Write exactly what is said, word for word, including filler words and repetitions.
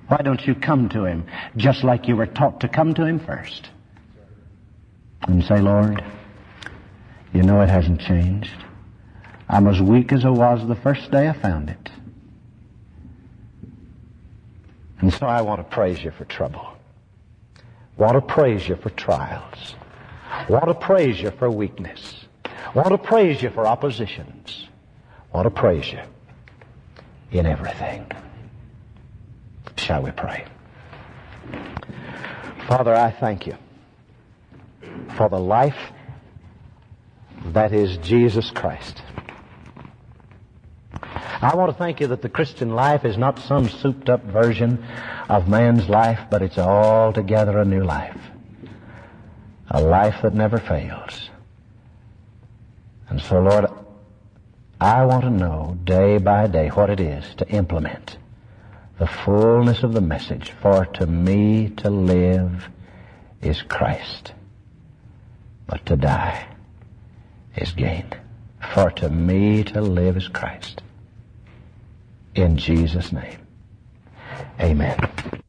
Why don't you come to Him just like you were taught to come to Him first? And say, Lord, you know it hasn't changed. I'm as weak as I was the first day I found it. And so I want to praise you for trouble. Want to praise you for trials. Want to praise you for weakness. Want to praise you for oppositions. Want to praise you in everything. Shall we pray? Father, I thank you for the life that is Jesus Christ. I want to thank you that the Christian life is not some souped up version of man's life, but it's altogether a new life. A life that never fails. And so, Lord, I want to know day by day what it is to implement the fullness of the message. For to me to live is Christ, but to die is gain. For to me to live is Christ. In Jesus' name, amen.